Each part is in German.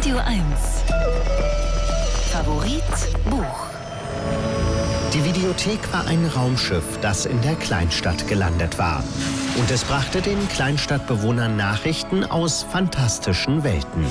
Radio 1. Favorit Buch. Die Videothek war ein Raumschiff, das in der Kleinstadt gelandet war. Und es brachte den Kleinstadtbewohnern Nachrichten aus fantastischen Welten.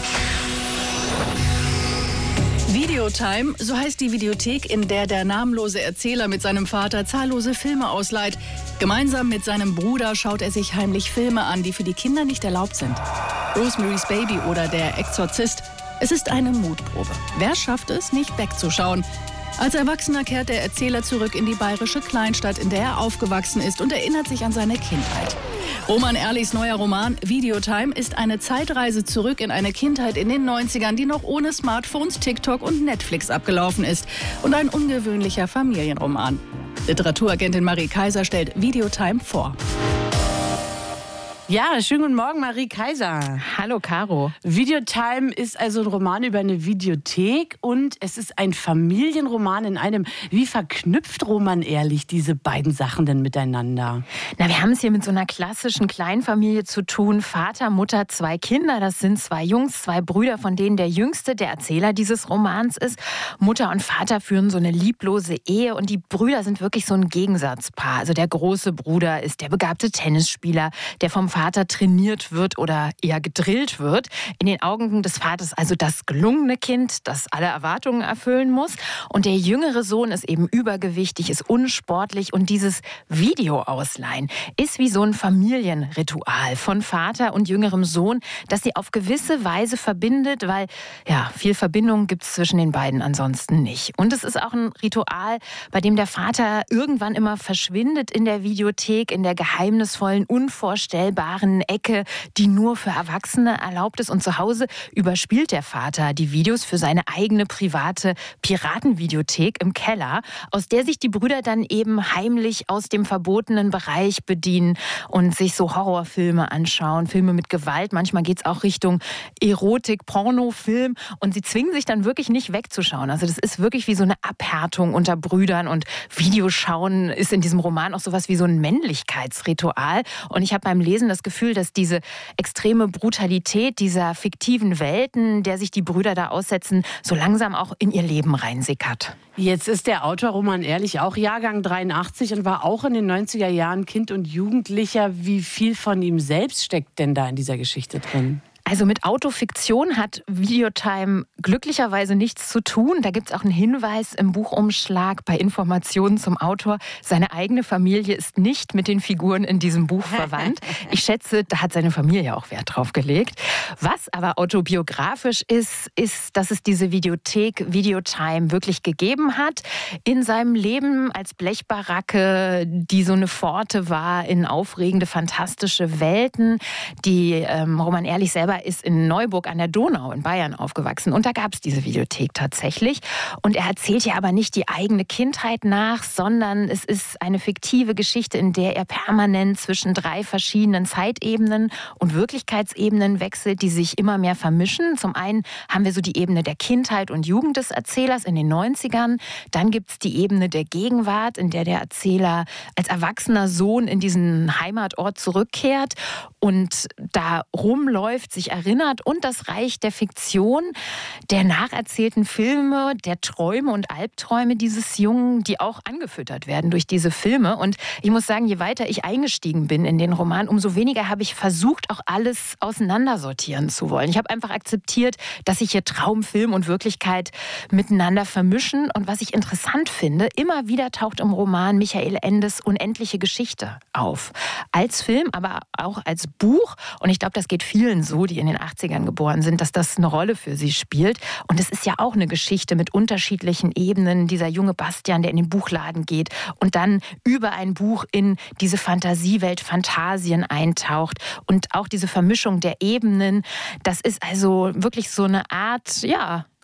Videotime, so heißt die Videothek, in der der namenlose Erzähler mit seinem Vater zahllose Filme ausleiht. Gemeinsam mit seinem Bruder schaut er sich heimlich Filme an, die für die Kinder nicht erlaubt sind. Rosemary's Baby oder Der Exorzist. Es ist eine Mutprobe. Wer schafft es, nicht wegzuschauen? Als Erwachsener kehrt der Erzähler zurück in die bayerische Kleinstadt, in der er aufgewachsen ist, und erinnert sich an seine Kindheit. Roman Ehrlichs neuer Roman Videotime ist eine Zeitreise zurück in eine Kindheit in den 90ern, die noch ohne Smartphones, TikTok und Netflix abgelaufen ist. Und ein ungewöhnlicher Familienroman. Literaturagentin Marie Kaiser stellt Videotime vor. Ja, schönen guten Morgen, Marie Kaiser. Hallo, Caro. Videotime ist also ein Roman über eine Videothek und es ist ein Familienroman in einem. Wie verknüpft Roman Ehrlich diese beiden Sachen denn miteinander? Na, wir haben es hier mit so einer klassischen Kleinfamilie zu tun. Vater, Mutter, 2 Kinder. Das sind 2 Jungs, 2 Brüder, von denen der Jüngste der Erzähler dieses Romans ist. Mutter und Vater führen so eine lieblose Ehe und die Brüder sind wirklich so ein Gegensatzpaar. Also der große Bruder ist der begabte Tennisspieler, der vom Vater trainiert wird oder eher gedrillt wird. In den Augen des Vaters also das gelungene Kind, das alle Erwartungen erfüllen muss. Und der jüngere Sohn ist eben übergewichtig, ist unsportlich. Und dieses Video ausleihen ist wie so ein Familienritual von Vater und jüngerem Sohn, das sie auf gewisse Weise verbindet, weil ja, viel Verbindung gibt es zwischen den beiden ansonsten nicht. Und es ist auch ein Ritual, bei dem der Vater irgendwann immer verschwindet in der Videothek, in der geheimnisvollen, unvorstellbaren Ecke, die nur für Erwachsene erlaubt ist. Und zu Hause überspielt der Vater die Videos für seine eigene private Piratenvideothek im Keller, aus der sich die Brüder dann eben heimlich aus dem verbotenen Bereich bedienen und sich so Horrorfilme anschauen, Filme mit Gewalt. Manchmal geht es auch Richtung Erotik, Pornofilm. Und sie zwingen sich dann wirklich nicht wegzuschauen. Also das ist wirklich wie so eine Abhärtung unter Brüdern. Und Videoschauen ist in diesem Roman auch sowas wie so ein Männlichkeitsritual. Und ich habe beim Lesen das Gefühl, dass diese extreme Brutalität dieser fiktiven Welten, der sich die Brüder da aussetzen, so langsam auch in ihr Leben reinsickert. Jetzt ist der Autor Roman Ehrlich auch Jahrgang 83 und war auch in den 90er Jahren Kind und Jugendlicher. Wie viel von ihm selbst steckt denn da in dieser Geschichte drin? Also mit Autofiktion hat Videotime glücklicherweise nichts zu tun. Da gibt es auch einen Hinweis im Buchumschlag bei Informationen zum Autor. Seine eigene Familie ist nicht mit den Figuren in diesem Buch verwandt. Ich schätze, da hat seine Familie auch Wert drauf gelegt. Was aber autobiografisch ist, dass es diese Videothek Videotime wirklich gegeben hat. In seinem Leben als Blechbaracke, die so eine Pforte war in aufregende, fantastische Welten. Die Roman Ehrlich selber ist in Neuburg an der Donau in Bayern aufgewachsen und da gab es diese Videothek tatsächlich. Und er erzählt hier aber nicht die eigene Kindheit nach, sondern es ist eine fiktive Geschichte, in der er permanent zwischen 3 verschiedenen Zeitebenen und Wirklichkeitsebenen wechselt, die sich immer mehr vermischen. Zum einen haben wir so die Ebene der Kindheit und Jugend des Erzählers in den 90ern. Dann gibt es die Ebene der Gegenwart, in der der Erzähler als erwachsener Sohn in diesen Heimatort zurückkehrt und da rumläuft, sich erinnert, und das Reich der Fiktion, der nacherzählten Filme, der Träume und Albträume dieses Jungen, die auch angefüttert werden durch diese Filme. Und ich muss sagen, je weiter ich eingestiegen bin in den Roman, umso weniger habe ich versucht, auch alles auseinandersortieren zu wollen. Ich habe einfach akzeptiert, dass sich hier Traum, Film und Wirklichkeit miteinander vermischen. Und was ich interessant finde, immer wieder taucht im Roman Michael Endes Unendliche Geschichte auf. Als Film, aber auch als Buch. Und ich glaube, das geht vielen so, die in den 80ern geboren sind, dass das eine Rolle für sie spielt. Und es ist ja auch eine Geschichte mit unterschiedlichen Ebenen. Dieser junge Bastian, der in den Buchladen geht und dann über ein Buch in diese Fantasiewelt Phantasien eintaucht. Und auch diese Vermischung der Ebenen, das ist also wirklich so eine Art, ja,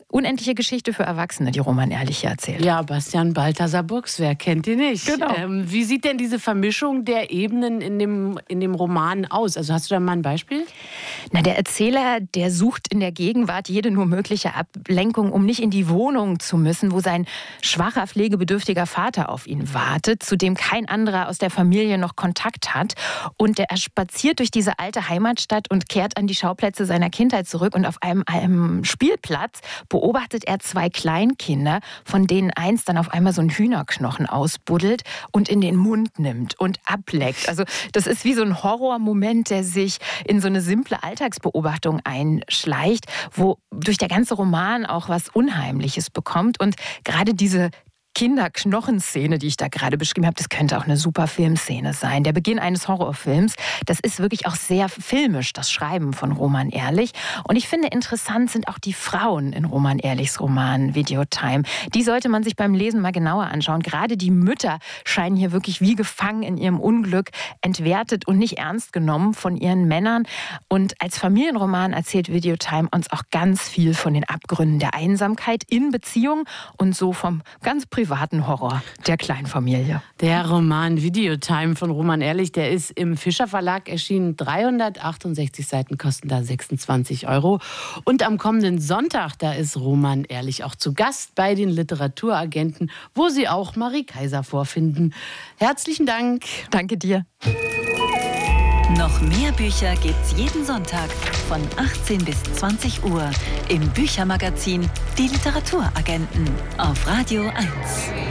unendliche Geschichte für Erwachsene, die Roman Ehrlich erzählt. Ja, Bastian Balthasar Burks, wer kennt ihn nicht? Genau. Wie sieht denn diese Vermischung der Ebenen in dem Roman aus? Also hast du da mal ein Beispiel? Na, der Erzähler, der sucht in der Gegenwart jede nur mögliche Ablenkung, um nicht in die Wohnung zu müssen, wo sein schwacher, pflegebedürftiger Vater auf ihn wartet, zu dem kein anderer aus der Familie noch Kontakt hat. Und er spaziert durch diese alte Heimatstadt und kehrt an die Schauplätze seiner Kindheit zurück. Und auf einem Spielplatz beobachtet er 2 Kleinkinder, von denen eins dann auf einmal so einen Hühnerknochen ausbuddelt und in den Mund nimmt und ableckt. Also das ist wie so ein Horrormoment, der sich in so eine simple Alltagsbeobachtung einschleicht, wo durch der ganze Roman auch was Unheimliches bekommt. Und gerade diese Kinderknochenszene, die ich da gerade beschrieben habe, das könnte auch eine super Filmszene sein. Der Beginn eines Horrorfilms, das ist wirklich auch sehr filmisch, das Schreiben von Roman Ehrlich. Und ich finde, interessant sind auch die Frauen in Roman Ehrlichs Roman Videotime. Die sollte man sich beim Lesen mal genauer anschauen. Gerade die Mütter scheinen hier wirklich wie gefangen in ihrem Unglück, entwertet und nicht ernst genommen von ihren Männern. Und als Familienroman erzählt Videotime uns auch ganz viel von den Abgründen der Einsamkeit in Beziehungen und so vom ganz privaten Horror der Kleinfamilie. Der Roman Videotime von Roman Ehrlich, der ist im Fischer Verlag erschienen. 368 Seiten kosten da 26 €. Und am kommenden Sonntag, da ist Roman Ehrlich auch zu Gast bei den Literaturagenten, wo Sie auch Marie Kaiser vorfinden. Herzlichen Dank. Danke dir. Noch mehr Bücher gibt's jeden Sonntag von 18 bis 20 Uhr im Büchermagazin Die Literaturagenten auf Radio 1.